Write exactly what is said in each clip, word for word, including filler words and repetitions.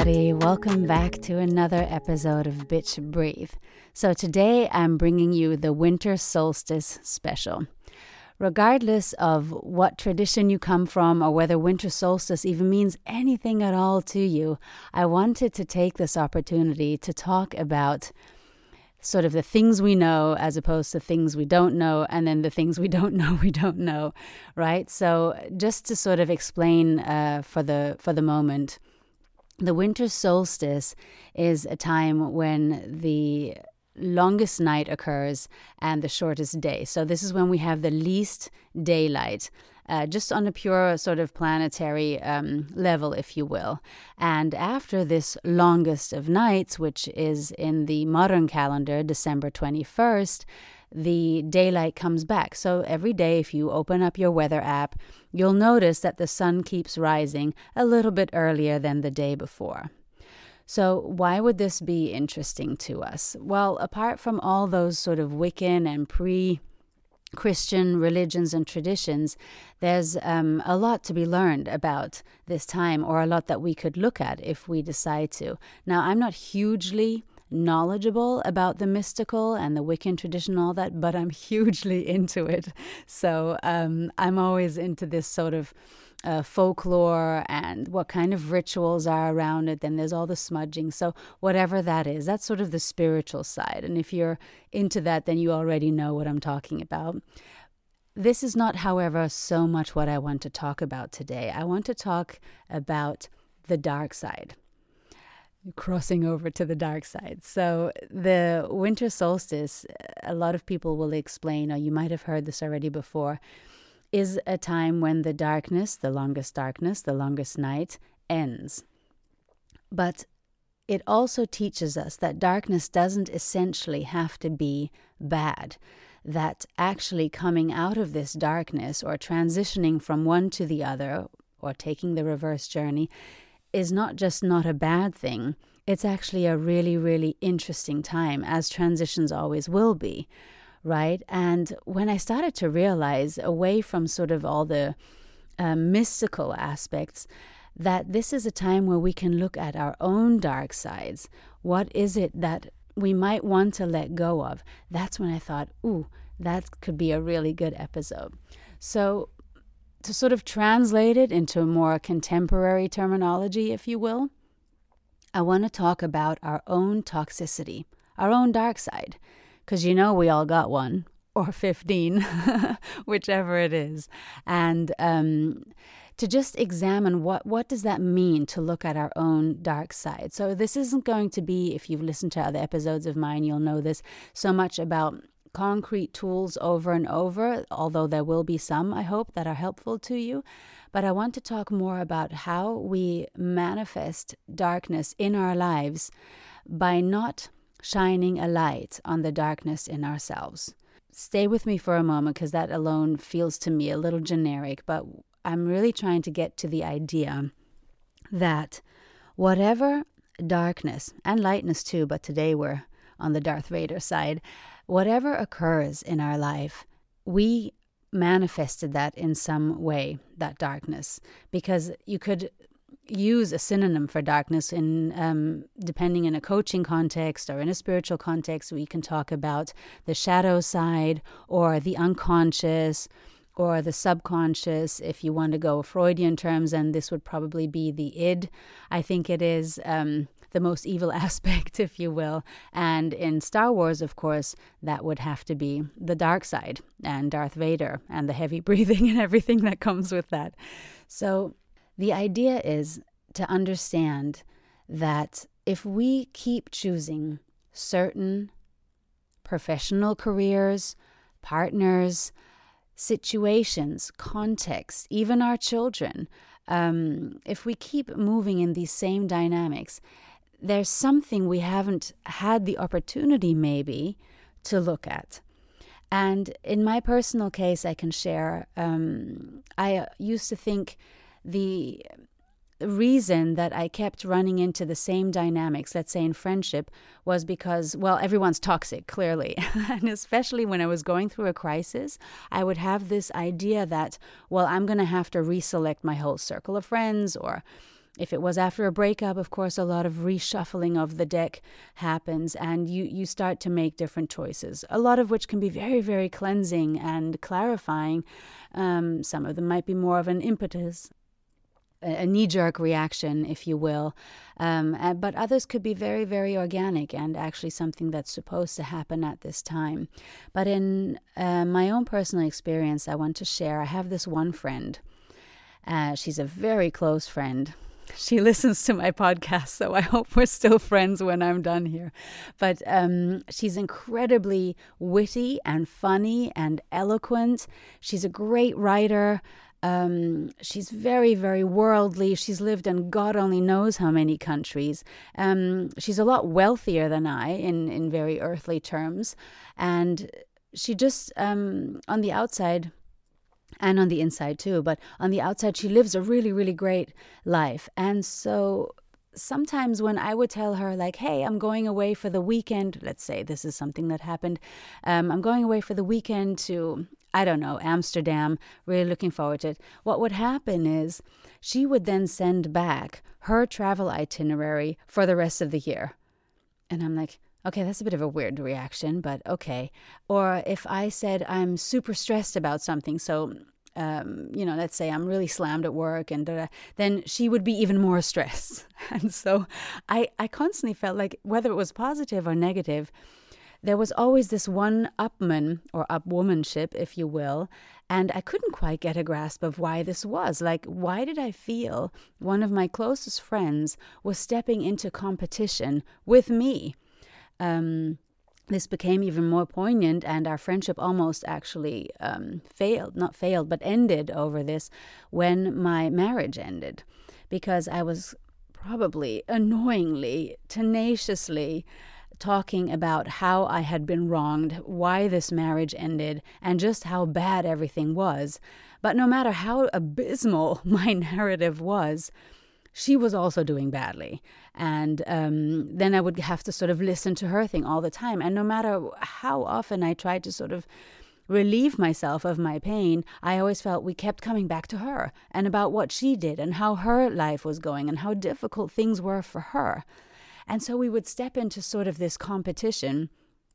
everybody. Welcome back to another episode of Bitch Breathe. So today I'm bringing you the Winter Solstice special. Regardless of what tradition you come from or whether winter solstice even means anything at all to you, I wanted to take this opportunity to talk about sort of the things we know as opposed to things we don't know, and then the things we don't know we don't know, right? So just to sort of explain uh, for the for the moment, the winter solstice is a time when the longest night occurs and the shortest day. So this is when we have the least daylight, uh, just on a pure sort of planetary um, level, if you will. And after this longest of nights, which is in the modern calendar, December twenty-first, the daylight comes back. So every day, if you open up your weather app, you'll notice that the sun keeps rising a little bit earlier than the day before. So why would this be interesting to us? Well, apart from all those sort of Wiccan and pre-Christian religions and traditions, there's um, a lot to be learned about this time, or a lot that we could look at if we decide to. Now, I'm not hugely knowledgeable about the mystical and the Wiccan tradition and all that, but I'm hugely into it. So um, I'm always into this sort of uh, folklore and what kind of rituals are around it. Then there's all the smudging. So whatever that is, that's sort of the spiritual side. And if you're into that, then you already know what I'm talking about. This is not, however, so much what I want to talk about today. I want to talk about the dark side. Crossing over to the dark side. So the winter solstice, a lot of people will explain, or you might have heard this already before, is a time when the darkness, the longest darkness, the longest night, ends. But it also teaches us that darkness doesn't essentially have to be bad, that actually coming out of this darkness or transitioning from one to the other or taking the reverse journey is not just not a bad thing. It's actually a really, really interesting time, as transitions always will be, right? And when I started to realize, away from sort of all the uh, mystical aspects, that this is a time where we can look at our own dark sides. What is it that we might want to let go of? That's when I thought, ooh, that could be a really good episode. So to sort of translate it into a more contemporary terminology, if you will, I want to talk about our own toxicity, our own dark side, because you know we all got one, or fifteen, whichever it is, and um, to just examine what, what does that mean to look at our own dark side. So this isn't going to be, if you've listened to other episodes of mine, you'll know this, so much about concrete tools over and over, although there will be some, I hope, that are helpful to you. But I want to talk more about how we manifest darkness in our lives by not shining a light on the darkness in ourselves. Stay with me for a moment, because that alone feels to me a little generic, but I'm really trying to get to the idea that whatever darkness, and lightness too, but today we're on the Darth Vader side, whatever occurs in our life, we manifested that in some way, that darkness, because you could use a synonym for darkness in um, depending in a coaching context or in a spiritual context. We can talk about the shadow side or the unconscious or the subconscious, if you want to go Freudian terms, and this would probably be the id. I think it is um, the most evil aspect, if you will. And in Star Wars, of course, that would have to be the dark side and Darth Vader and the heavy breathing and everything that comes with that. So the idea is to understand that if we keep choosing certain professional careers, partners, situations, context, even our children, um, if we keep moving in these same dynamics, there's something we haven't had the opportunity maybe to look at. And in my personal case, I can share, um, I used to think the reason that I kept running into the same dynamics, let's say in friendship, was because, well, everyone's toxic, clearly. And especially when I was going through a crisis, I would have this idea that, well, I'm going to have to reselect my whole circle of friends, or if it was after a breakup, of course, a lot of reshuffling of the deck happens, and you, you start to make different choices, a lot of which can be very, very cleansing and clarifying. Um, some of them might be more of an impetus, a knee-jerk reaction, if you will, um, but others could be very, very organic and actually something that's supposed to happen at this time. But in uh, my own personal experience, I want to share, I have this one friend. Uh, she's a very close friend. She listens to my podcast, so I hope we're still friends when I'm done here. But um, she's incredibly witty and funny and eloquent. She's a great writer. Um, she's very, very worldly. She's lived in God only knows how many countries. Um, she's a lot wealthier than I in, in very earthly terms. And she just, um, on the outside, and on the inside too, but on the outside, she lives a really, really great life. And so sometimes when I would tell her, like, hey, I'm going away for the weekend, let's say this is something that happened, um, I'm going away for the weekend to, I don't know, Amsterdam, really looking forward to it. What would happen is she would then send back her travel itinerary for the rest of the year. And I'm like, okay, that's a bit of a weird reaction, but okay. Or if I said I'm super stressed about something, so, um, you know, let's say I'm really slammed at work, and da-da, then she would be even more stressed. And so I, I constantly felt like, whether it was positive or negative, there was always this one upman or upwomanship, if you will, and I couldn't quite get a grasp of why this was. Like, why did I feel one of my closest friends was stepping into competition with me? Um, this became even more poignant, and our friendship almost actually um, failed, not failed, but ended over this when my marriage ended, because I was probably annoyingly, tenaciously talking about how I had been wronged, why this marriage ended, and just how bad everything was. But no matter how abysmal my narrative was, she was also doing badly. And um, then I would have to sort of listen to her thing all the time. And no matter how often I tried to sort of relieve myself of my pain, I always felt we kept coming back to her and about what she did and how her life was going and how difficult things were for her. And so we would step into sort of this competition,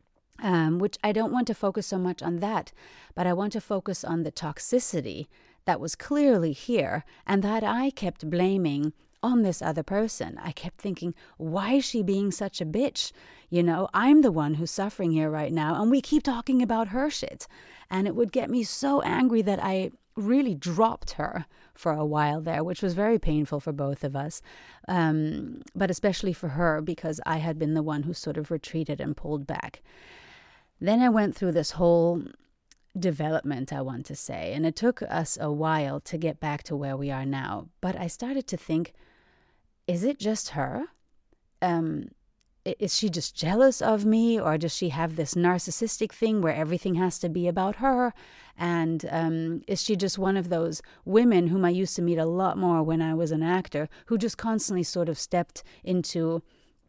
um, which I don't want to focus so much on that, but I want to focus on the toxicity that was clearly here and that I kept blaming on this other person. I kept thinking, why is she being such a bitch? You know, I'm the one who's suffering here right now, and we keep talking about her shit. And it would get me so angry that I really dropped her for a while there, which was very painful for both of us, um, but especially for her, because I had been the one who sort of retreated and pulled back. Then I went through this whole development, I want to say, and it took us a while to get back to where we are now. But I started to think, is it just her? Um, is she just jealous of me, or does she have this narcissistic thing where everything has to be about her? And um, is she just one of those women whom I used to meet a lot more when I was an actor, who just constantly sort of stepped into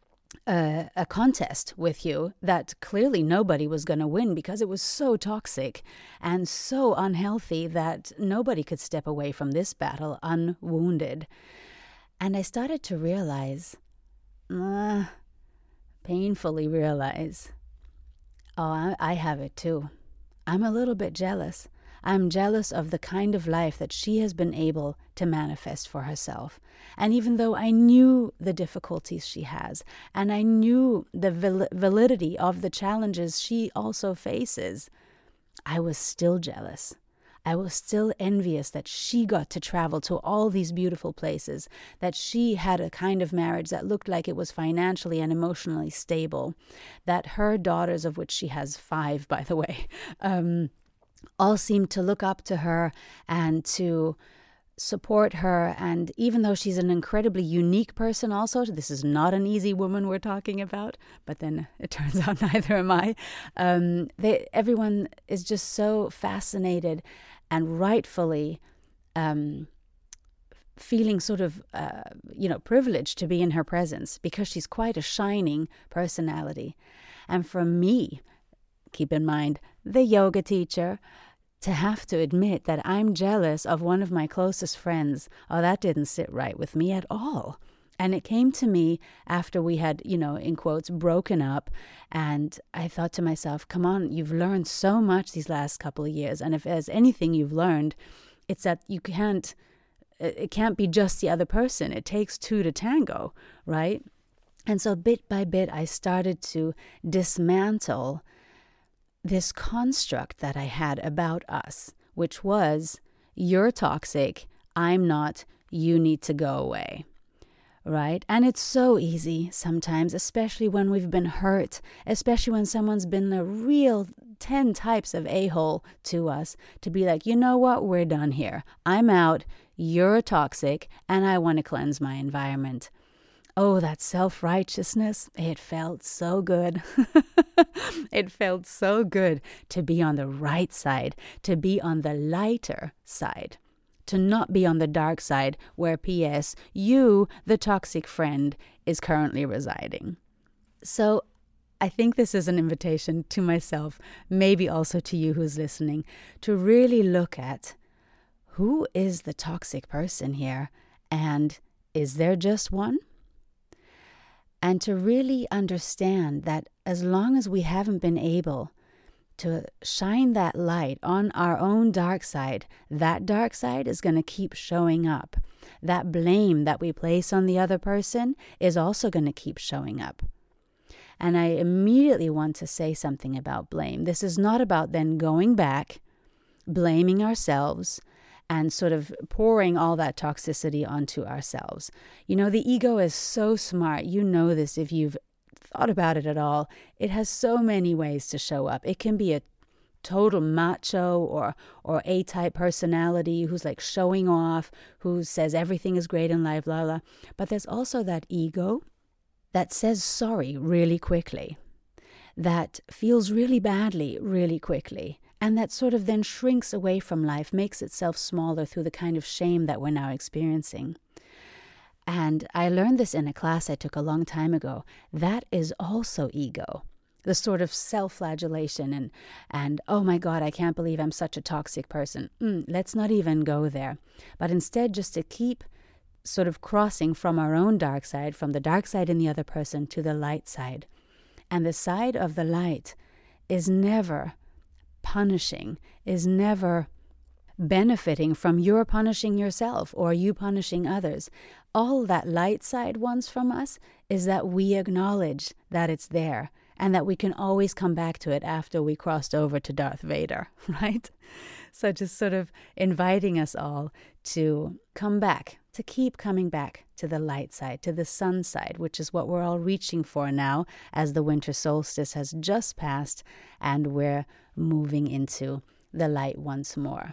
a, a contest with you that clearly nobody was going to win because it was so toxic and so unhealthy that nobody could step away from this battle unwounded? And I started to realize, uh, painfully realize, oh, I, I have it too. I'm a little bit jealous. I'm jealous of the kind of life that she has been able to manifest for herself. And even though I knew the difficulties she has, and I knew the val- validity of the challenges she also faces, I was still jealous. I was still envious that she got to travel to all these beautiful places, that she had a kind of marriage that looked like it was financially and emotionally stable, that her daughters, of which she has five, by the way, um, all seemed to look up to her and to support her. And even though she's an incredibly unique person also, this is not an easy woman we're talking about, but then it turns out neither am I. Um, they, everyone is just so fascinated and rightfully um, feeling sort of, uh, you know, privileged to be in her presence because she's quite a shining personality. And for me, keep in mind, the yoga teacher, to have to admit that I'm jealous of one of my closest friends, oh, that didn't sit right with me at all. And it came to me after we had, you know, in quotes, broken up. And I thought to myself, come on, you've learned so much these last couple of years. And if there's anything you've learned, it's that you can't, it can't be just the other person. It takes two to tango, right? And so bit by bit, I started to dismantle this construct that I had about us, which was, you're toxic, I'm not, you need to go away. Right? And it's so easy sometimes, especially when we've been hurt, especially when someone's been a real ten types of a-hole to us, to be like, you know what, we're done here. I'm out, you're toxic, and I want to cleanse my environment. Oh, that self-righteousness, it felt so good. It felt so good to be on the right side, to be on the lighter side. To not be on the dark side where, P S, you, the toxic friend, is currently residing. So I think this is an invitation to myself, maybe also to you who's listening, to really look at who is the toxic person here, and is there just one? And to really understand that as long as we haven't been able to shine that light on our own dark side, that dark side is going to keep showing up. That blame that we place on the other person is also going to keep showing up. And I immediately want to say something about blame. This is not about then going back, blaming ourselves, and sort of pouring all that toxicity onto ourselves. You know, the ego is so smart. You know this if you've thought about it at all. It has so many ways to show up. It can be a total macho or or A-type personality who's like showing off, who says everything is great in life, blah, blah. But there's also that ego that says sorry really quickly, that feels really badly really quickly, and that sort of then shrinks away from life, makes itself smaller through the kind of shame that we're now experiencing. And I learned this in a class I took a long time ago. That is also ego. The sort of self-flagellation and, and oh my God, I can't believe I'm such a toxic person. Mm, let's not even go there. But instead, just to keep sort of crossing from our own dark side, from the dark side in the other person to the light side. And the side of the light is never punishing, is never benefiting from your punishing yourself or you punishing others. All that light side wants from us is that we acknowledge that it's there and that we can always come back to it after we crossed over to Darth Vader, right? So just sort of inviting us all to come back, to keep coming back to the light side, to the sun side, which is what we're all reaching for now as the winter solstice has just passed and we're moving into the light once more.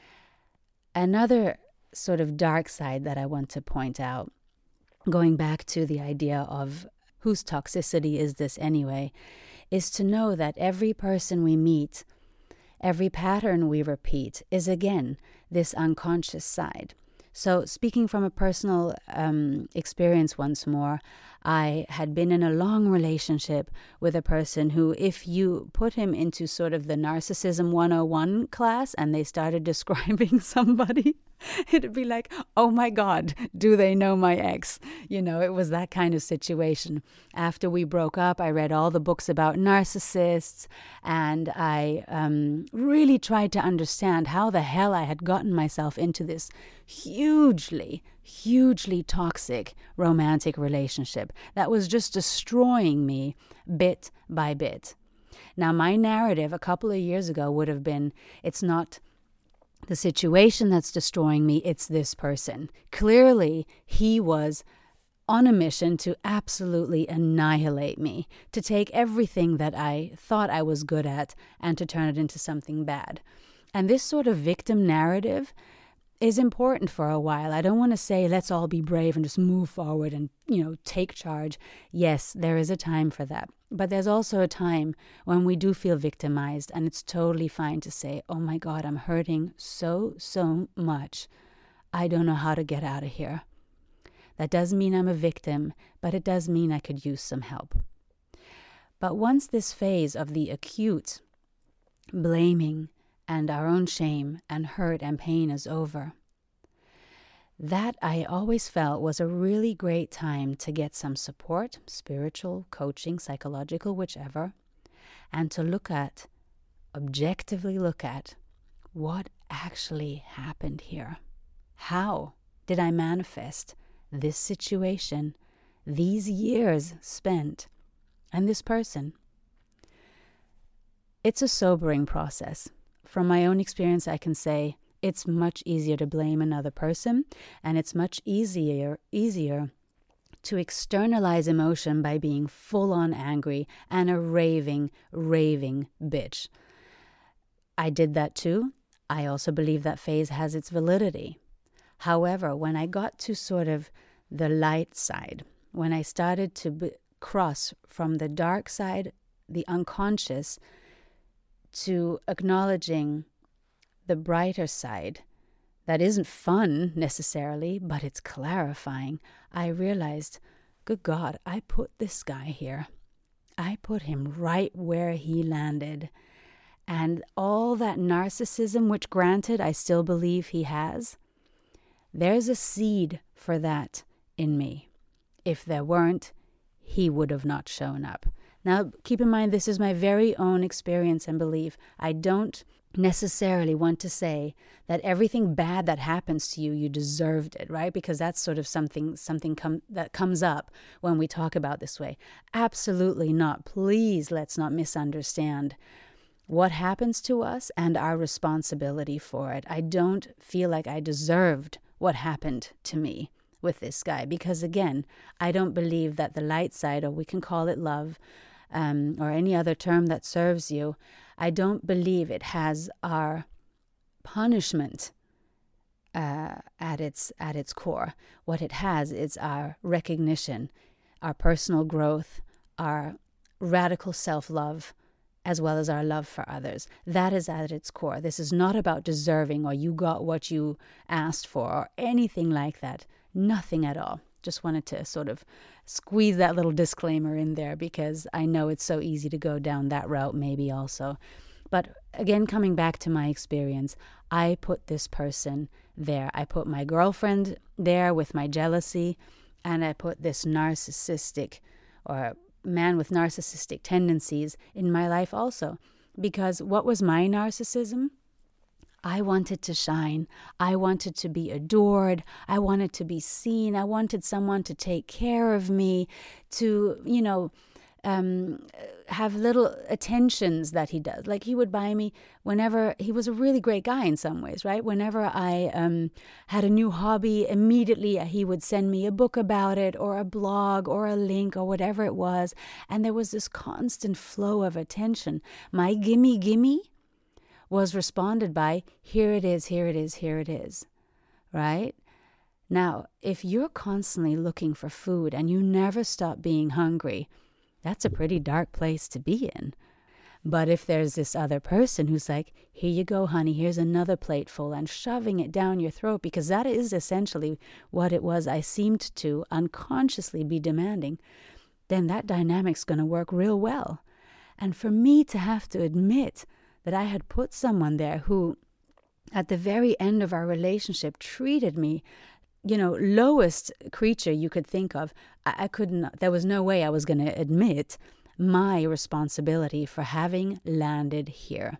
Another sort of dark side that I want to point out, going back to the idea of whose toxicity is this anyway, is to know that every person we meet, every pattern we repeat is again this unconscious side. So speaking from a personal um, experience once more, I had been in a long relationship with a person who, if you put him into sort of the Narcissism one oh one class and they started describing somebody, it'd be like, oh my God, do they know my ex? You know, it was that kind of situation. After we broke up, I read all the books about narcissists, and I um, really tried to understand how the hell I had gotten myself into this hugely, hugely toxic romantic relationship that was just destroying me bit by bit. Now, my narrative a couple of years ago would have been, it's not the situation that's destroying me, it's this person. Clearly, he was on a mission to absolutely annihilate me, to take everything that I thought I was good at and to turn it into something bad. And this sort of victim narrative is important for a while. I don't want to say let's all be brave and just move forward and, you know, take charge. Yes, there is a time for that. But there's also a time when we do feel victimized, and it's totally fine to say, oh my God, I'm hurting so, so much. I don't know how to get out of here. That doesn't mean I'm a victim, but it does mean I could use some help. But once this phase of the acute blaming and our own shame and hurt and pain is over. That I always felt was a really great time to get some support, spiritual, coaching, psychological, whichever, and to look at, objectively look at, what actually happened here. How did I manifest this situation, these years spent, and this person? It's a sobering process. From my own experience, I can say it's much easier to blame another person, and it's much easier easier to externalize emotion by being full-on angry and a raving, raving bitch. I did that too. I also believe that phase has its validity. However, when I got to sort of the light side, when I started to b- cross from the dark side, the unconscious, to acknowledging the brighter side, that isn't fun necessarily, but it's clarifying, I realized, good God, I put this guy here. I put him right where he landed. And all that narcissism, which granted I still believe he has, there's a seed for that in me. If there weren't, he would have not shown up. Now, keep in mind, this is my very own experience and belief. I don't necessarily want to say that everything bad that happens to you, you deserved it, right? Because that's sort of something something com- that comes up when we talk about this way. Absolutely not. Please, let's not misunderstand what happens to us and our responsibility for it. I don't feel like I deserved what happened to me with this guy, because again, I don't believe that the light side, or we can call it love, um, or any other term that serves you, I don't believe it has our punishment uh, at its at its core. What it has is our recognition, our personal growth, our radical self-love, as well as our love for others. That is at its core. This is not about deserving or you got what you asked for or anything like that. Nothing at all. Just wanted to sort of squeeze that little disclaimer in there because I know it's so easy to go down that route maybe also. But again, coming back to my experience, I put this person there. I put my girlfriend there with my jealousy, and I put this narcissistic or man with narcissistic tendencies in my life also. Because what was my narcissism? I wanted to shine. I wanted to be adored. I wanted to be seen. I wanted someone to take care of me, to, you know, um, have little attentions that he does. Like he would buy me whenever, he was a really great guy in some ways, right? Whenever I um, had a new hobby, immediately he would send me a book about it or a blog or a link or whatever it was. And there was this constant flow of attention. My gimme, gimme was responded by, here it is, here it is, here it is, right? Now, if you're constantly looking for food and you never stop being hungry, that's a pretty dark place to be in. But if there's this other person who's like, here you go, honey, here's another plateful, and shoving it down your throat, because that is essentially what it was I seemed to unconsciously be demanding, then that dynamic's going to work real well. And for me to have to admit that I had put someone there who, at the very end of our relationship, treated me, you know, lowest creature you could think of. I, I couldn't, there was no way I was going to admit my responsibility for having landed here.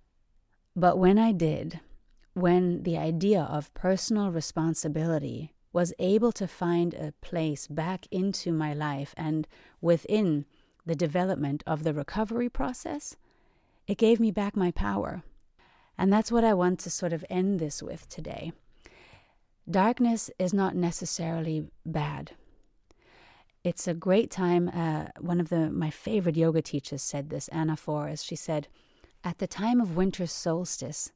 But when I did, when the idea of personal responsibility was able to find a place back into my life and within the development of the recovery process, it gave me back my power. And that's what I want to sort of end this with today. Darkness is not necessarily bad. It's a great time. Uh, one of the my favorite yoga teachers said this, Anna Forrest. She said, at the time of winter solstice,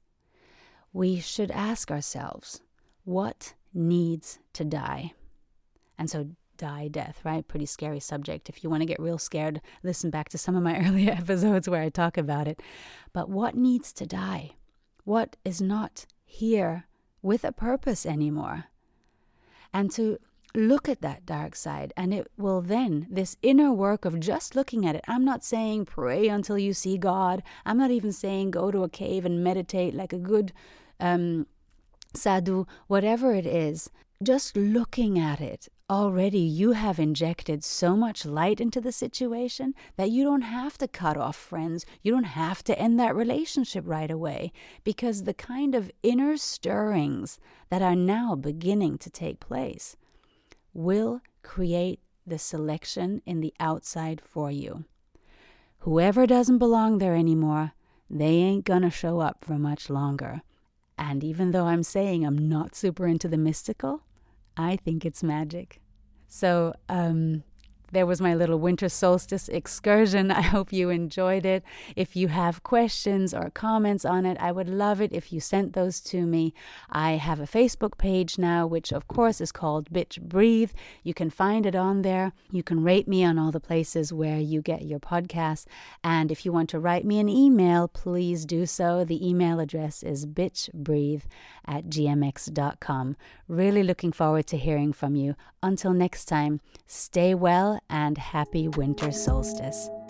we should ask ourselves, what needs to die? And so die, death, right? Pretty scary subject. If you want to get real scared, listen back to some of my earlier episodes where I talk about it. But what needs to die? What is not here with a purpose anymore? And to look at that dark side, and it will then, this inner work of just looking at it. I'm not saying pray until you see God. I'm not even saying go to a cave and meditate like a good um, sadhu, whatever it is. Just looking at it, already you have injected so much light into the situation that you don't have to cut off friends. You don't have to end that relationship right away, because the kind of inner stirrings that are now beginning to take place will create the selection in the outside for you. Whoever doesn't belong there anymore, they ain't gonna show up for much longer. And even though I'm saying I'm not super into the mystical, I think it's magic. So, um... there was my little winter solstice excursion. I hope you enjoyed it. If you have questions or comments on it, I would love it if you sent those to me. I have a Facebook page now, which of course is called Bitch Breathe. You can find it on there. You can rate me on all the places where you get your podcasts. And if you want to write me an email, please do so. The email address is bitchbreathe at gmx dot com. Really looking forward to hearing from you. Until next time, stay well and happy winter solstice.